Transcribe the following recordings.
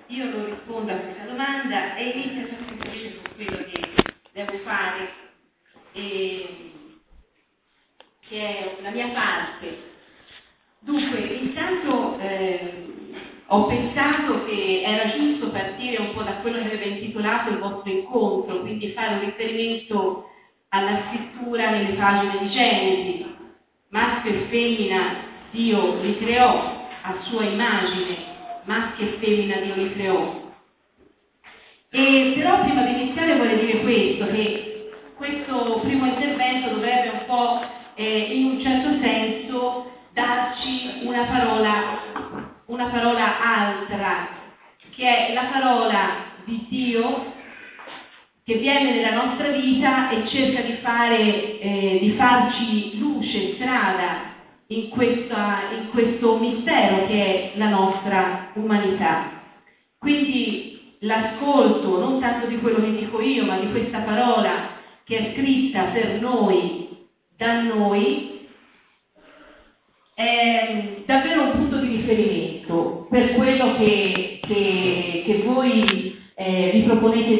io non rispondo a questa domanda e inizio semplicemente con quello che devo fare, che è la mia parte. Dunque, intanto ho pensato che era giusto partire un po' da quello che aveva intitolato il vostro incontro, quindi fare un riferimento alla scrittura nelle pagine di Genesi. Maschio e femmina Dio li creò a sua immagine, maschio e femmina Dio li creò. Però prima di iniziare vorrei dire questo, che questo primo intervento dovrebbe un po' in un certo senso darci una parola altra, che è la parola di Dio che viene nella nostra vita e cerca di farci luce, strada in questo mistero che è la nostra umanità. Quindi l'ascolto non tanto di quello che dico io, ma di questa parola che è scritta per noi, da noi, è davvero un punto di riferimento per quello che voi vi proponete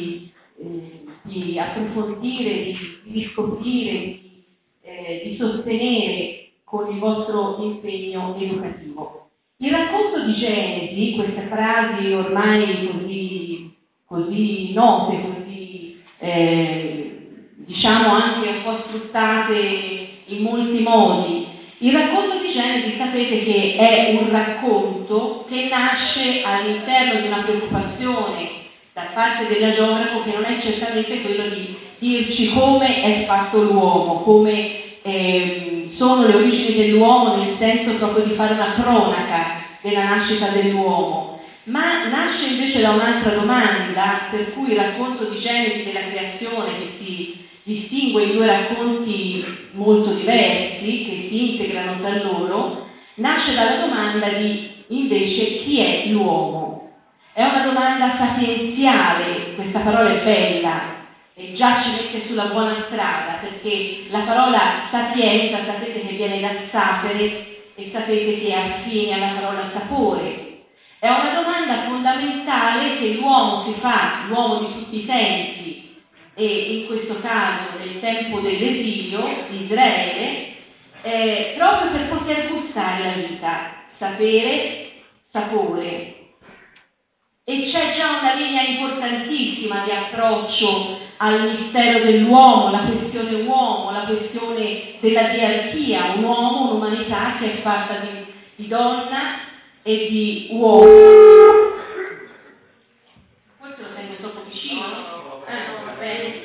di approfondire, di riscoprire, di sostenere con il vostro impegno educativo. Il racconto di Genesi, queste frasi ormai così note, così diciamo anche un po' sfruttate in molti modi, il racconto di Genesi sapete che è un racconto che nasce all'interno di una preoccupazione da parte dell'agiografo che non è certamente quello di dirci come è fatto l'uomo, come sono le origini dell'uomo, nel senso proprio di fare una cronaca della nascita dell'uomo, ma nasce invece da un'altra domanda, per cui il racconto di Genesi della creazione, che si distingue in due racconti molto diversi, che si integrano tra loro, nasce dalla domanda di invece chi è l'uomo. È una domanda sapienziale, questa parola è bella, e già ci mette sulla buona strada, perché la parola sapienza sapete che viene da sapere e sapete che è affine alla parola sapore. È una domanda fondamentale che l'uomo si fa, l'uomo di tutti i tempi, e in questo caso nel tempo dell'esilio di Israele, proprio per poter gustare la vita, sapere, sapore. E c'è già una linea importantissima di approccio al mistero dell'uomo, la questione della diarchia, un uomo, un'umanità che è fatta di donna e di uomo. Forse lo sento troppo vicino, no? Va bene.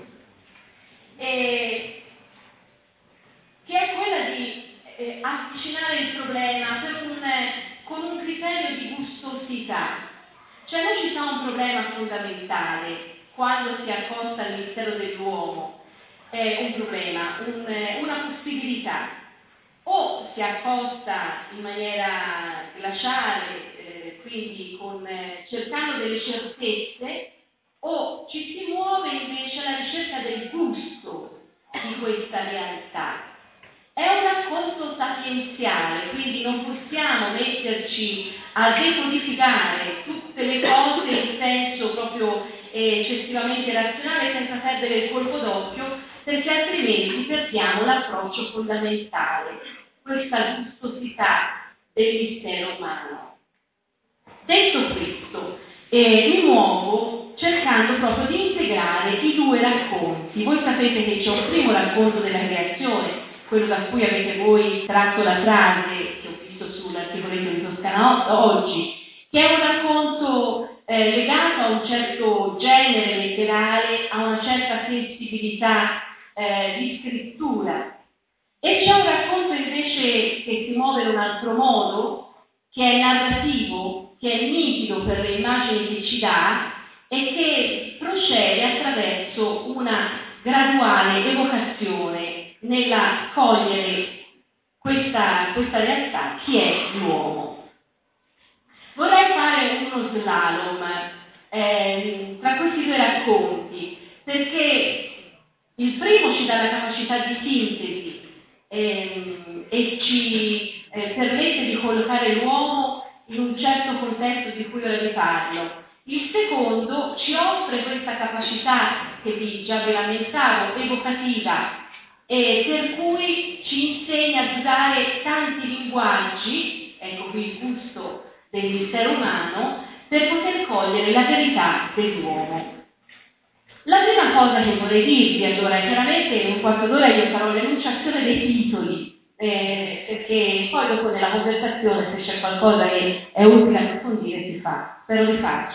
Che è quella di avvicinare il problema con un criterio di gustosità. Cioè noi ci fa un problema fondamentale quando si accosta al mistero dell'uomo, un problema, una possibilità. O si accosta in maniera glaciale, quindi cercando delle certezze, o ci si muove invece alla ricerca del gusto di questa realtà. È un racconto sapienziale, quindi non possiamo metterci a decodificare tutte le cose in senso proprio eccessivamente razionale senza perdere il colpo d'occhio, perché altrimenti perdiamo l'approccio fondamentale, questa gustosità del mistero umano. Detto questo, di nuovo cercando proprio di integrare i due racconti. Voi sapete che c'è un primo racconto della creazione, quello da cui avete voi tratto la frase che ho visto sull'articoletto di Toscana oggi, che è un racconto legato a un certo genere letterale, a una certa sensibilità di scrittura. E c'è un racconto invece che si muove in un altro modo, che è narrativo, che è nitido per le immagini che ci dà e che procede attraverso una graduale evocazione nella cogliere questa realtà, chi è l'uomo. Vorrei fare uno slalom tra questi due racconti, perché il primo ci dà la capacità di sintesi e ci permette di collocare l'uomo in un certo contesto di cui ora vi parlo. Il secondo ci offre questa capacità che già vi lamentavo, evocativa, per cui ci insegna ad usare tanti linguaggi, ecco qui il gusto del mistero umano, per poter cogliere la verità dell'uomo. La prima cosa che vorrei dirvi, allora, chiaramente in un quarto d'ora io farò l'enunciazione dei titoli, perché poi dopo nella conversazione, se c'è qualcosa che è utile approfondire, si fa. Spero di farci.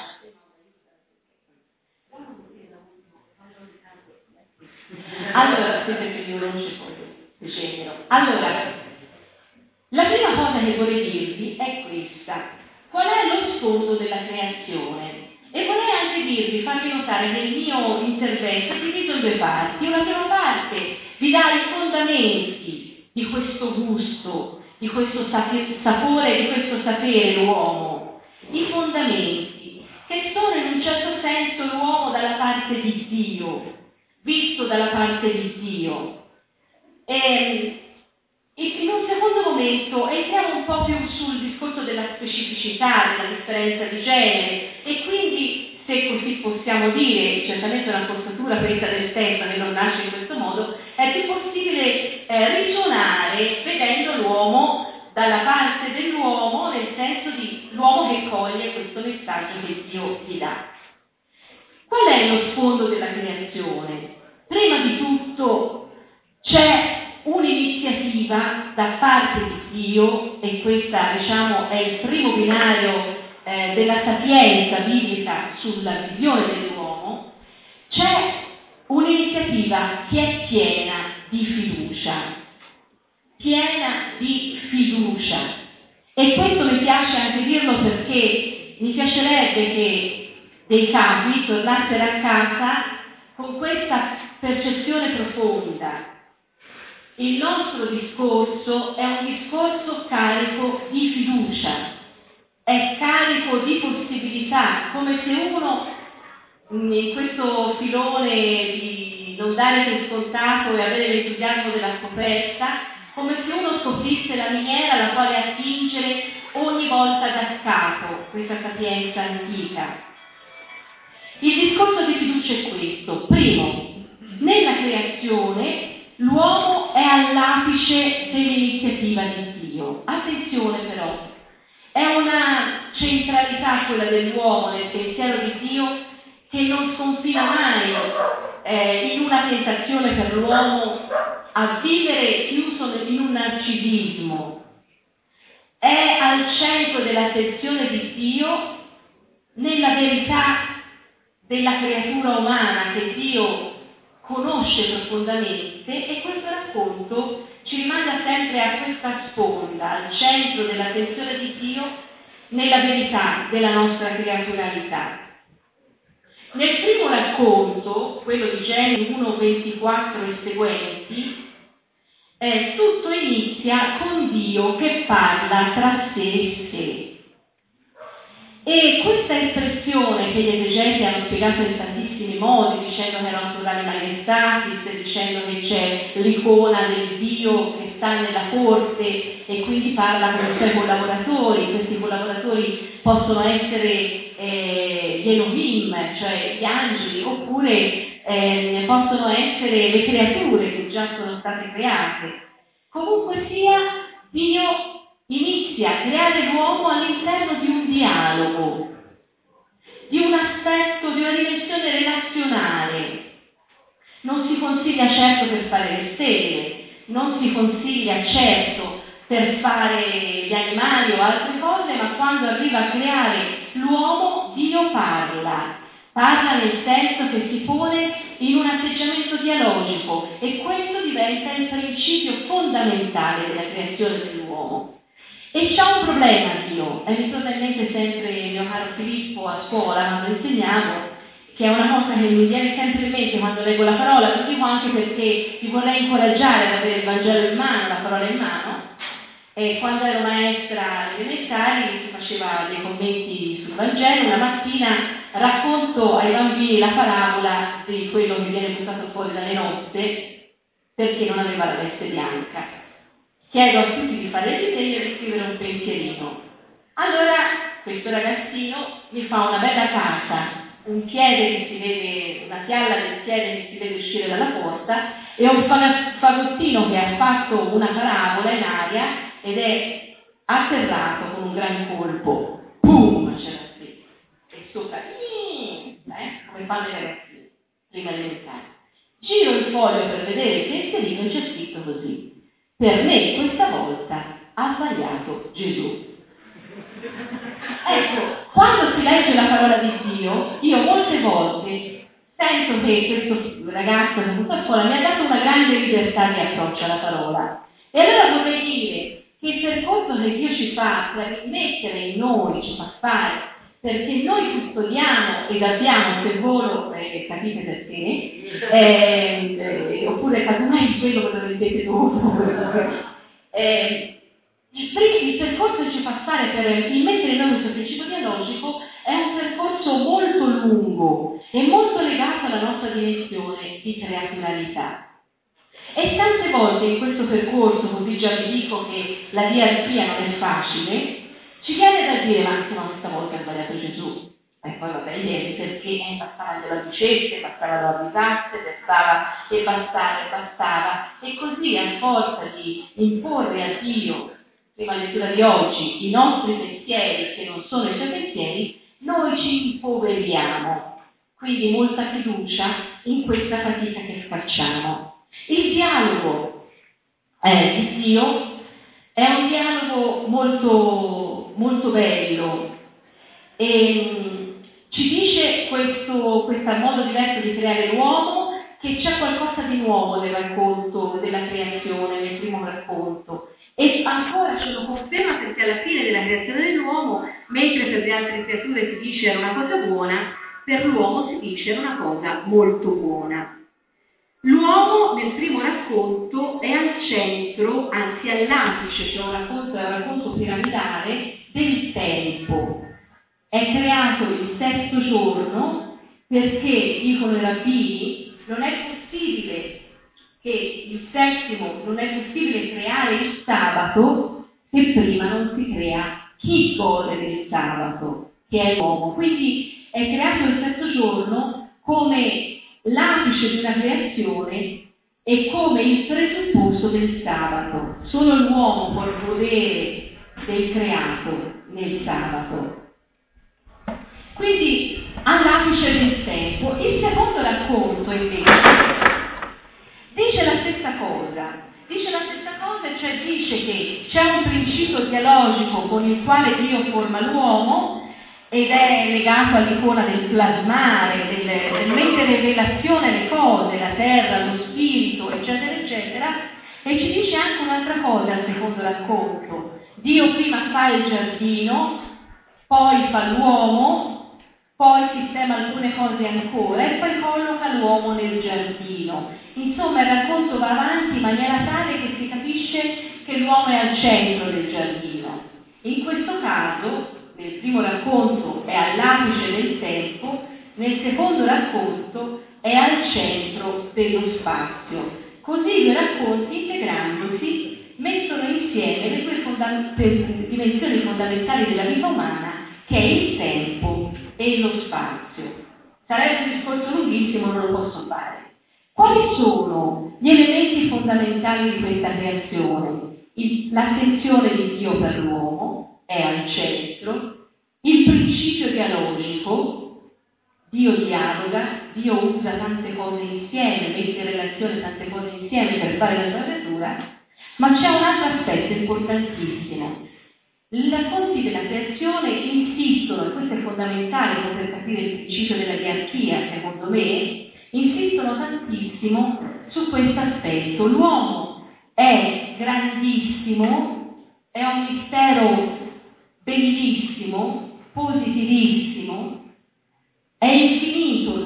Allora, perché io non ci posso, allora, la prima cosa che vorrei dirvi è questa. Qual è lo sfondo della creazione? E vorrei anche farvi notare che il mio intervento è diviso in due parti. Una prima parte vi dà i fondamenti di questo gusto, di questo sapore, di questo sapere l'uomo. I fondamenti, che sono in un certo senso l'uomo dalla parte di Dio, visto dalla parte di Dio. E in un secondo momento entriamo un po' più sul discorso della specificità, della differenza di genere, e quindi, se così possiamo dire, certamente una forzatura presa del testo che non nasce in questo modo, è più possibile risuonare vedendo l'uomo dalla parte dell'uomo, nel senso di l'uomo che coglie questo messaggio che Dio gli dà. Qual è lo sfondo della creazione? Prima di tutto c'è un'iniziativa da parte di Dio, e questa diciamo è il primo binario della sapienza biblica sulla visione dell'uomo. C'è un'iniziativa che è piena di fiducia, e questo mi piace anche dirlo perché mi piacerebbe che dei capi tornassero a casa con questa percezione profonda. Il nostro discorso è un discorso carico di fiducia, è carico di possibilità, come se uno in questo filone di non dare per scontato e avere l'entusiasmo della scoperta, come se uno scoprisse la miniera alla quale attingere ogni volta da capo, questa sapienza antica. Il discorso di fiducia è questo. Primo, nella creazione l'uomo è all'apice dell'iniziativa di Dio. Attenzione però, è una centralità quella dell'uomo nel pensiero di Dio che non sconfina mai in una tentazione per l'uomo a vivere chiuso in un narcisismo. È al centro dell'attenzione di Dio nella verità della creatura umana che Dio conosce profondamente, e questo racconto ci rimanda sempre a questa sponda, al centro dell'attenzione di Dio nella verità della nostra creaturalità. Nel primo racconto, quello di Genesi 1:24 e seguenti, tutto inizia con Dio che parla tra sé e sé. E questa espressione che gli esegeti hanno spiegato in tantissimi modi, dicendo che erano plurali majestatis, dicendo che c'è l'icona del Dio che sta nella corte e quindi parla con i suoi collaboratori, questi collaboratori possono essere gli Elohim, cioè gli angeli, oppure possono essere le creature che già sono state create. Comunque sia, Dio inizia a creare l'uomo all'interno di un dialogo, di un aspetto, di una dimensione relazionale. Non si consiglia certo per fare le stelle, non si consiglia certo per fare gli animali o altre cose, ma quando arriva a creare l'uomo, Dio parla nel senso che si pone in un atteggiamento dialogico, e questo diventa il principio fondamentale della creazione dell'uomo. E c'è un problema Dio, e mi torna in mente sempre il mio caro Filippo a scuola quando insegnavo, che è una cosa che mi viene sempre in mente quando leggo la parola, lo dico anche perché vi vorrei incoraggiare ad avere il Vangelo in mano, la parola in mano. E quando ero maestra alle elementari si faceva dei commenti sul Vangelo, una mattina racconto ai bambini la parabola di quello che viene buttato fuori dalle nozze perché non aveva la veste bianca. Chiedo a tutti di fare il disegno e di scrivere un pensierino. Allora questo ragazzino mi fa una bella casa, un piede che si vede, una fialla del piede che si vede uscire dalla porta, e un fagottino che ha fatto una parabola in aria ed è atterrato con un gran colpo. Pum! C'era qui. E sopra, come fanno i ragazzini, prima elementare. Giro il foglio per vedere il tesserino e c'è scritto così: per me questa volta ha sbagliato Gesù. Ecco, quando si legge la parola di Dio, io molte volte sento che questo ragazzo che sta a scuola mi ha dato una grande libertà di approccio alla parola. E allora vorrei dire che il percorso che Dio ci fa per mettere in noi, ci fa fare, perché noi custodiamo ed abbiamo, se volo, capite perché, oppure casomai quello che lo vedete dopo, il percorso che ci fa fare per immettere in noi questo principio dialogico è un percorso molto lungo e molto legato alla nostra dimensione di creaturalità. E tante volte in questo percorso, così già vi dico che la diarchia non è facile, ci viene da dire: ma insomma questa volta ha sbagliato Gesù. E poi vabbè, ieri perché bastava che lo dicesse, bastava lo avvisasse, bastava. E così, a forza di imporre a Dio, prima lettura di oggi, i nostri pensieri che non sono i suoi pensieri, noi ci impoveriamo. Quindi molta fiducia in questa fatica che facciamo. Il dialogo di Dio è un dialogo molto, molto bello e ci dice questo modo diverso di creare l'uomo, che c'è qualcosa di nuovo nel racconto della creazione, nel primo racconto, e ancora ce lo conferma perché alla fine della creazione dell'uomo, mentre per le altre creature si dice era una cosa buona, per l'uomo si dice era una cosa molto buona. L'uomo nel primo racconto è al centro, anzi all'apice, cioè è un racconto piramidale del tempo. È creato il sesto giorno perché, dicono i rabbini, non è possibile creare il sabato se prima non si crea chi gode del sabato, che è l'uomo. Quindi è creato il sesto giorno come l'apice di una creazione e come il presupposto del sabato. Solo l'uomo può godere del creato nel sabato. Quindi all'apice del tempo. Il secondo racconto invece dice la stessa cosa, cioè dice che c'è un principio dialogico con il quale Dio forma l'uomo ed è legato all'icona del plasmare, del mettere in relazione le cose, la terra, lo spirito, eccetera, eccetera, e ci dice anche un'altra cosa al secondo racconto. Dio prima fa il giardino, poi fa l'uomo, poi sistema alcune cose ancora e poi colloca l'uomo nel giardino. Insomma, il racconto va avanti in maniera tale che si capisce che l'uomo è al centro del giardino. In questo caso, nel primo racconto è all'apice del tempo, nel secondo racconto è al centro dello spazio. Così i due racconti, integrandosi, mettono insieme le due dimensioni fondamentali della vita umana, che è il tempo e lo spazio. Sarebbe un discorso lunghissimo, non lo posso fare. Quali sono gli elementi fondamentali di questa creazione? L'attenzione di Dio per l'uomo è al centro, il principio dialogico, Dio dialoga, Dio usa tante cose insieme, mette in relazione tante cose insieme per fare la sua creatura, ma c'è un altro aspetto importantissimo. I racconti della creazione insistono, e questo è fondamentale per capire il principio della diarchia, secondo me, insistono tantissimo su questo aspetto. L'uomo è grandissimo, è un mistero bellissimo, positivissimo, è infinito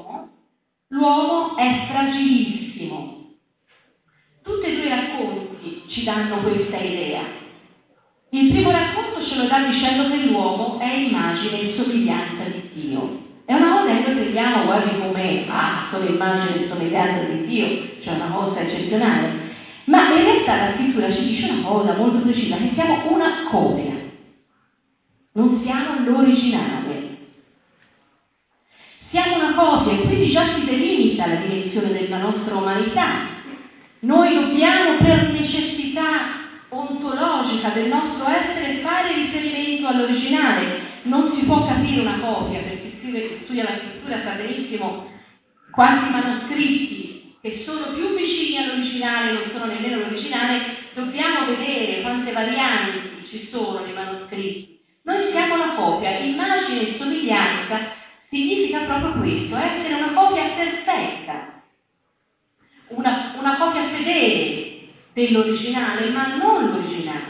l'uomo è fragilissimo. Tutti e due i racconti ci danno questa idea. Il primo racconto ce lo dà dicendo che l'uomo è immagine e somiglianza di Dio. È una cosa che noi prendiamo, guardi com'è, sono immagine e somiglianza di Dio, cioè una cosa eccezionale. Ma in realtà la scrittura ci dice una cosa molto precisa, che siamo una copia. non siamo l'originale. Siamo una copia e quindi già si delimita la dimensione della nostra umanità. Noi dobbiamo, per necessità ontologica del nostro essere, fare riferimento all'originale. Non si può capire una copia, per chi studia la scrittura sa benissimo quanti manoscritti che sono più vicini all'originale non sono nemmeno l'originale. Dobbiamo vedere quante varianti ci sono nei manoscritti. Noi siamo una copia, immagine e somiglianza significa proprio questo, essere una copia perfetta, una copia fedele dell'originale, ma non l'originale.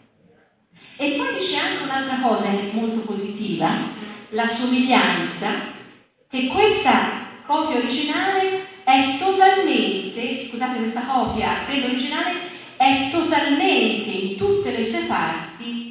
E poi dice anche un'altra cosa molto positiva, la somiglianza, che questa copia originale è totalmente, scusate, questa copia dell'originale è totalmente, in tutte le sue parti,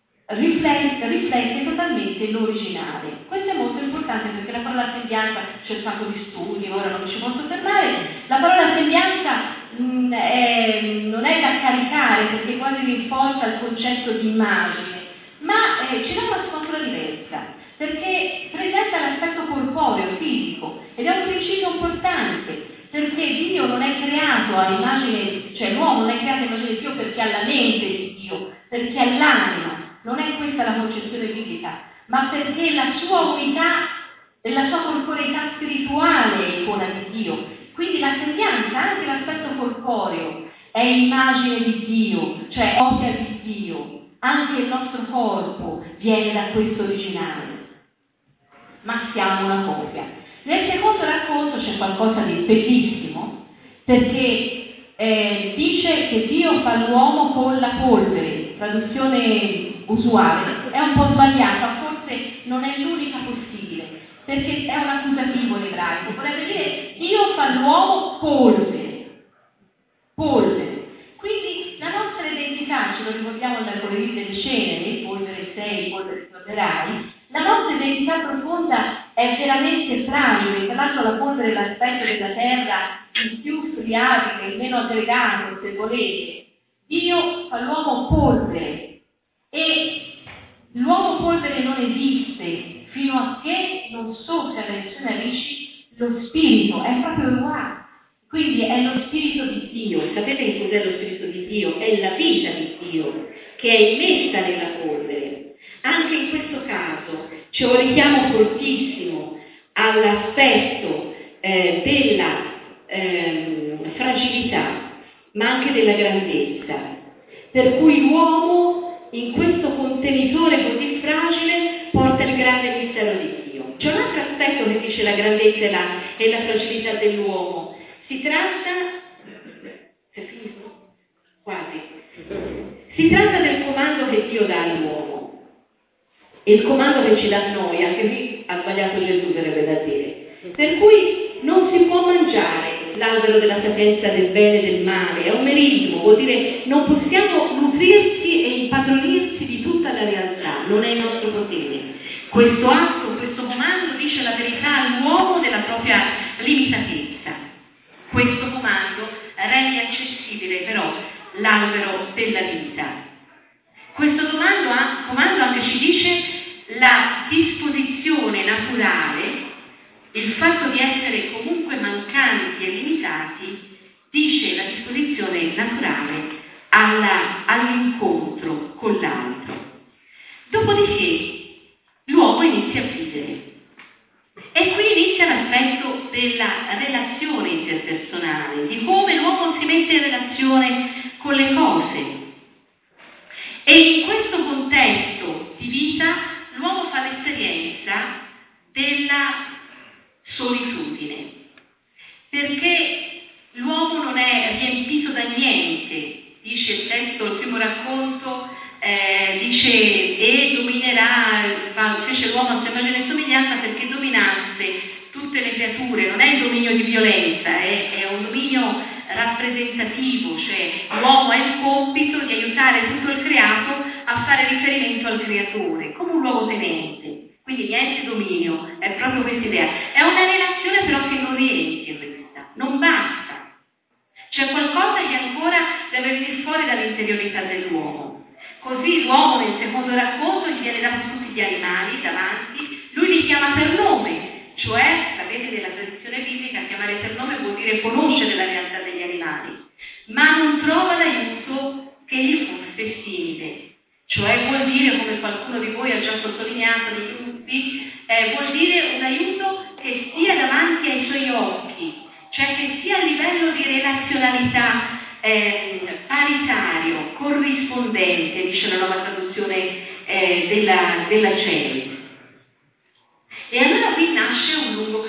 riflette totalmente l'originale. Questo è molto importante perché la parola sembianza, c'è un sacco di studi, ora non ci posso fermare, la parola sembianza non è da caricare perché quasi rinforza il concetto di immagine, ma ci dà una sfumatura diversa, perché presenta l'aspetto corporeo, fisico, ed è un principio importante, perché Dio non è creato a immagine, cioè l'uomo non è creato a immagine di Dio perché ha la mente di Dio, perché ha l'anima. Non è questa la concezione biblica, ma perché la sua unità e la sua corporeità spirituale è icona di Dio. Quindi la sembianza, anche l'aspetto corporeo, è immagine di Dio, cioè copia di Dio. Anche il nostro corpo viene da questo originale, ma siamo una copia. Nel secondo racconto c'è qualcosa di bellissimo, perché dice che Dio fa l'uomo con la polvere, traduzione usuale, è un po' sbagliata, forse non è l'unica possibile, perché è un accusativo in ebraico, vorrebbe dire Dio fa l'uomo polvere. Quindi la nostra identità, ce lo ricordiamo al mercoledì delle ceneri, polvere sei, polvere tornerai, la nostra identità profonda è veramente fragile, tra l'altro la polvere è l'aspetto della terra il più friabile, il meno aggregato, se volete. Dio fa l'uomo polvere. E l'uomo polvere non esiste fino a che non soffia dalle sue narici lo spirito, è proprio uguale. Quindi è lo spirito di Dio. Sapete che cos'è lo spirito di Dio? È la vita di Dio che è immessa nella polvere. Anche in questo caso c'è un richiamo fortissimo all'aspetto della fragilità, ma anche della grandezza. Per cui l'uomo in questo contenitore così fragile porta il grande mistero di Dio. C'è un altro aspetto che dice la grandezza e la fragilità dell'uomo. Si tratta del comando che Dio dà all'uomo. E il comando che ci dà a noi, anche qui ha sbagliato Gesù, sarebbe da dire. Per cui non si può mangiare l'albero della sapienza del bene e del male, è un merismo, vuol dire non possiamo nutrirsi e impadronirsi di tutta la realtà, non è il nostro potere. Questo atto, questo comando dice la verità all'uomo della propria limitatezza. Questo comando rende accessibile però l'albero della vita. Questo comando anche ci dice la disposizione naturale, il fatto di essere comunque mancanti e limitati, dice la disposizione naturale all'incontro con l'altro. Dopodiché l'uomo inizia a vivere. E qui inizia l'aspetto della relazione interpersonale, di come l'uomo si mette in relazione con le cose. E in questo contesto di vita l'uomo fa l'esperienza della solitudine, perché l'uomo non è riempito da niente, dice il testo, il primo racconto, dice e dominerà, fece l'uomo a sua immagine e somiglianza perché dominasse tutte le creature, non è il dominio di violenza, è un dominio rappresentativo, cioè l'uomo ha il compito di aiutare tutto il creato a fare riferimento al creatore, come un luogotenente, quindi niente dominio, è proprio questa idea. È una relazione però che non riempie questa, non basta, c'è qualcosa che ancora deve venire fuori dall'interiorità dell'uomo. Così l'uomo nel secondo racconto gli viene dato tutti tutti gli animali davanti, lui li chiama per nome, cioè, sapete, nella tradizione biblica chiamare per nome vuol dire conoscere la realtà degli animali, ma non trova l'aiuto che gli fosse simile. Cioè vuol dire, come qualcuno di voi ha già sottolineato nei gruppi, vuol dire un aiuto che stia davanti ai suoi occhi, cioè che sia a livello di relazionalità paritario, corrispondente, dice la nuova traduzione della CEI. E allora qui nasce un lungo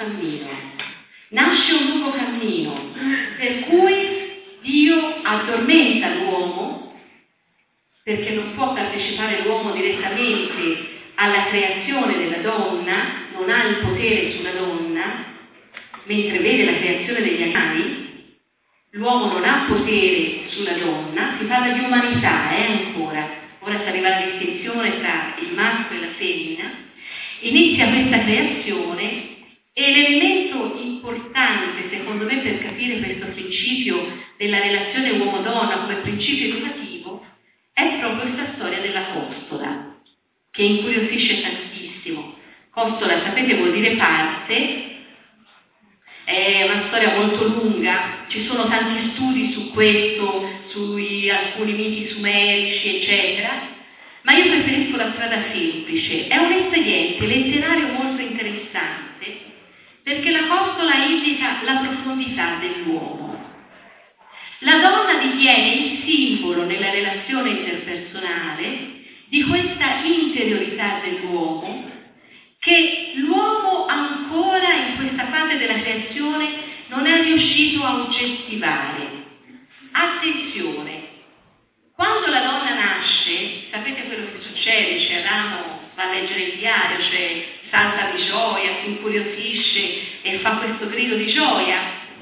cammino, per cui Dio addormenta l'uomo, perché non può partecipare l'uomo direttamente alla creazione della donna, non ha il potere sulla donna, mentre vede la creazione degli animali. L'uomo non ha potere sulla donna, si parla di umanità, ancora. Ora si arriva alla distinzione tra il maschio e la femmina. Inizia questa creazione e l'elemento importante, secondo me, per capire questo principio della relazione uomo-donna come principio educativo è proprio questa storia della costola, che incuriosisce tantissimo. Costola, sapete, vuol dire parte. È una storia molto lunga, ci sono tanti studi su questo, sui alcuni miti sumerici, eccetera, ma io preferisco la strada semplice. È un espediente letterario molto interessante, perché la costola indica la profondità dell'uomo. La donna diviene il simbolo nella relazione interpersonale di questa interiorità dell'uomo, che l'uomo ancora in questa fase della creazione non è riuscito a oggettivare. Attenzione, quando la donna nasce, sapete quello che succede? C'è Adamo, va a leggere il diario, salta di gioia, si incuriosisce e fa questo grido di gioia.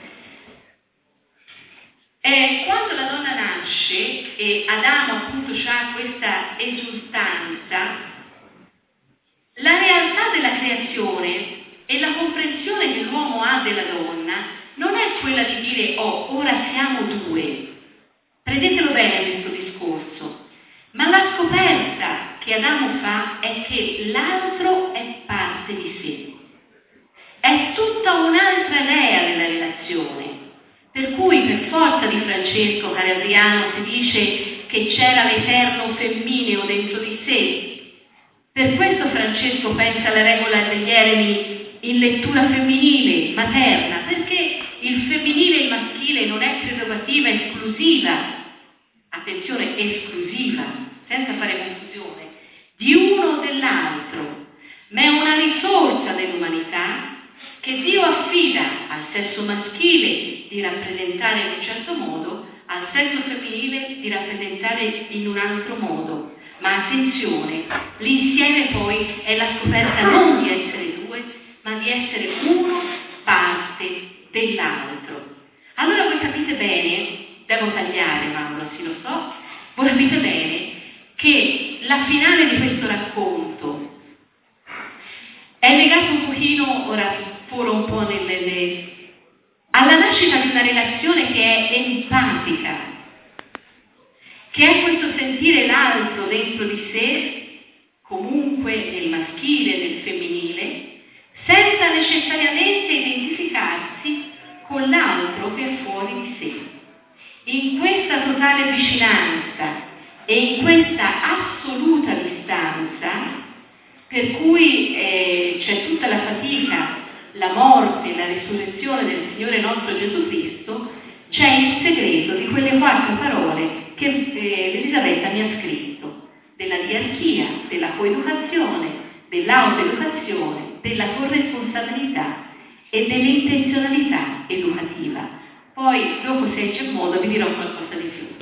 Quando la donna nasce e Adamo appunto ha questa esultanza, la realtà della creazione e la comprensione che l'uomo ha della donna non è quella di dire ora siamo due. Prendetelo bene questo discorso. Ma la scoperta che Adamo fa è che l'altro è parte di sé. È tutta un'altra idea della relazione. Per cui per forza di Francesco, caro Adriano, si dice che c'era l'eterno femmineo dentro di sé. Per questo Francesco pensa alla regola degli eremi in lettura femminile, materna, perché il femminile e il maschile non è prerogativa esclusiva, attenzione, esclusiva, senza fare confusione, di uno o dell'altro, ma è una risorsa dell'umanità che Dio affida al sesso maschile di rappresentare in un certo modo, al sesso femminile di rappresentare in un altro modo. Ma attenzione, l'insieme poi è la scoperta non di essere due, ma di essere uno parte dell'altro. Allora voi capite bene, devo tagliare Mauro, sì lo so, voi capite bene che la finale di questo racconto è legato un pochino, ora foro un po' alla nascita di una relazione che è empatica, che è questo sentire l'altro dentro di sé, comunque nel maschile e nel femminile, senza necessariamente identificarsi con l'altro che è fuori di sé. In questa totale vicinanza e in questa assoluta distanza, per cui c'è tutta la fatica, la morte e la risurrezione del Signore nostro Gesù Cristo, c'è il segreto di quelle 4 parole che Elisabetta mi ha scritto, della diarchia, della coeducazione, dell'autoeducazione, della corresponsabilità e dell'intenzionalità educativa. Poi, dopo se c'è modo, vi dirò qualcosa di più.